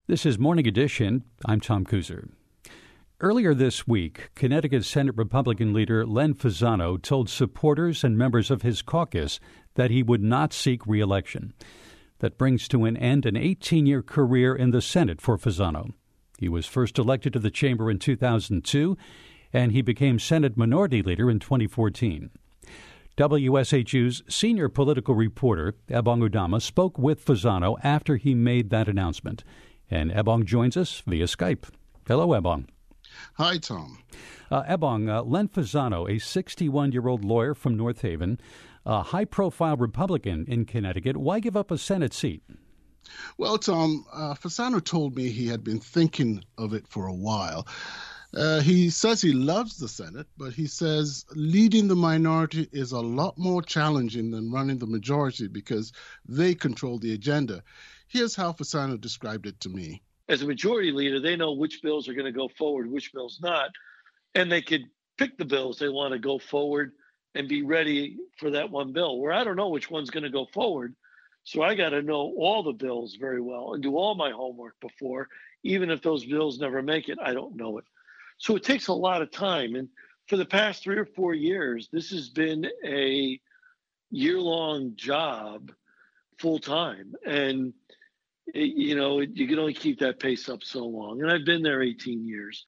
This is Morning Edition. I'm Tom Kuzer. Earlier this week, Connecticut Senate Republican leader Len Fasano told supporters and members of his caucus that he would not seek re-election. That brings to an end an 18-year career in the Senate for Fasano. He was first elected to the chamber in 2002, and he became Senate Minority Leader in 2014. WSHU's senior political reporter, Ebong Udama, spoke with Fasano after he made that announcement. And Ebong joins us via Skype. Hello, Ebong. Hi, Tom. Ebong, Len Fasano, a 61-year-old lawyer from North Haven, a high-profile Republican in Connecticut. Why give up a Senate seat? Well, Tom, Fasano told me he had been thinking of it for a while. He says he loves the Senate, but he says leading the minority is a lot more challenging than running the majority because they control the agenda. Here's how Fasano described it to me. As a majority leader, they know which bills are going to go forward, which bills not, and they could pick the bills they want to go forward and be ready for that one bill, where I don't know which one's going to go forward. So I got to know all the bills very well and do all my homework before, even if those bills never make it, I don't know it. So it takes a lot of time. And for the past 3 or 4 years, this has been a year-long job full time. And, you can only keep that pace up so long. And I've been there 18 years.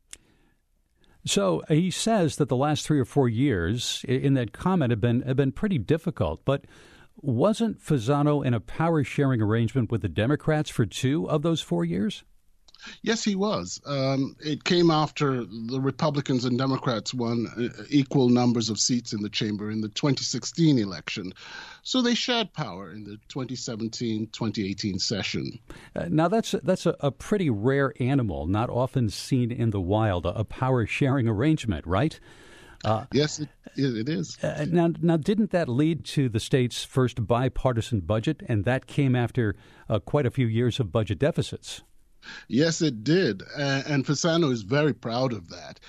So he says that the last 3 or 4 years in that comment have been pretty difficult. But wasn't Fasano in a power-sharing arrangement with the Democrats for 2 of those 4 years? Yes, he was. It came after the Republicans and Democrats won equal numbers of seats in the chamber in the 2016 election. So they shared power in the 2017-2018 session. Now, that's a pretty rare animal, not often seen in the wild, a power-sharing arrangement, right? Yes, it is. Now, didn't that lead to the state's first bipartisan budget? And that came after quite a few years of budget deficits. Yes, it did. And Fasano is very proud of that.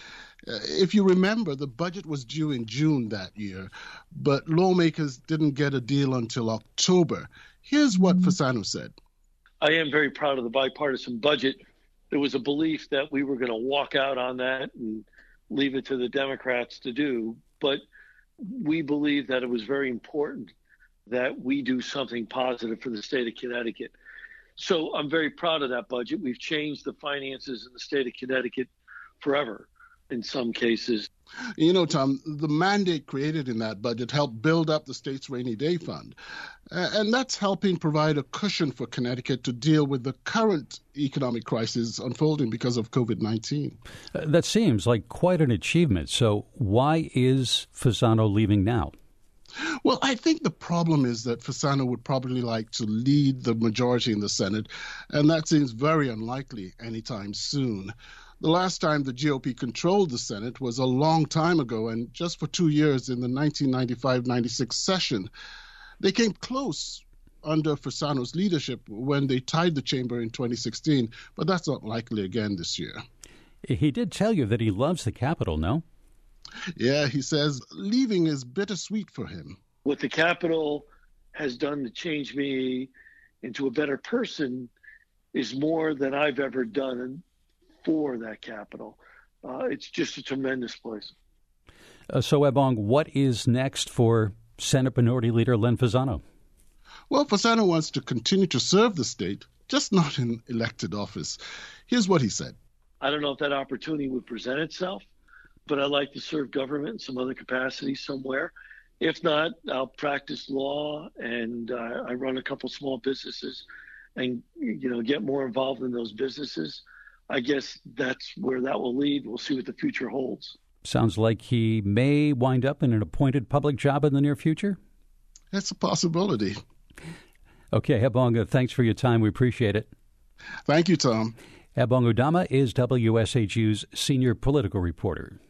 If you remember, the budget was due in June that year, but lawmakers didn't get a deal until October. Here's what Fasano said. I am very proud of the bipartisan budget. There was a belief that we were going to walk out on that and leave it to the Democrats to do. But we believe that it was very important that we do something positive for the state of Connecticut. So I'm very proud of that budget. We've changed the finances in the state of Connecticut forever in some cases. You know, Tom, the mandate created in that budget helped build up the state's rainy day fund. And that's helping provide a cushion for Connecticut to deal with the current economic crisis unfolding because of COVID-19. That seems like quite an achievement. So why is Fasano leaving now? Well, I think the problem is that Fasano would probably like to lead the majority in the Senate, and that seems very unlikely anytime soon. The last time the GOP controlled the Senate was a long time ago, and just for 2 years in the 1995-96 session. They came close under Fasano's leadership when they tied the chamber in 2016, but that's not likely again this year. He did tell you that he loves the Capitol, no? Yeah, he says leaving is bittersweet for him. What the Capitol has done to change me into a better person is more than I've ever done for that Capitol. It's just a tremendous place. So, Ebong, what is next for Senate Minority Leader Len Fasano? Well, Fasano wants to continue to serve the state, just not in elected office. Here's what he said. I don't know if that opportunity would present itself, but I'd like to serve government in some other capacity somewhere. If not, I'll practice law, and I run a couple small businesses and, get more involved in those businesses. I guess that's where that will lead. We'll see what the future holds. Sounds like he may wind up in an appointed public job in the near future? That's a possibility. Okay, Ebong, thanks for your time. We appreciate it. Thank you, Tom. Ebong Udama is WSHU's senior political reporter.